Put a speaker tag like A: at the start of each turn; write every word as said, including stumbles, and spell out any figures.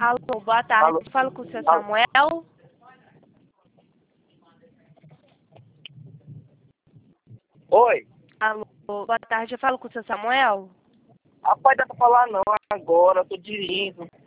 A: Alô, boa tarde.
B: Alô?
A: Falo com o seu
B: Alô?
A: Samuel.
B: Oi?
A: Alô, boa tarde. Eu falo com o seu Samuel.
B: Rapaz, dá pra falar não agora, eu tô dirigindo.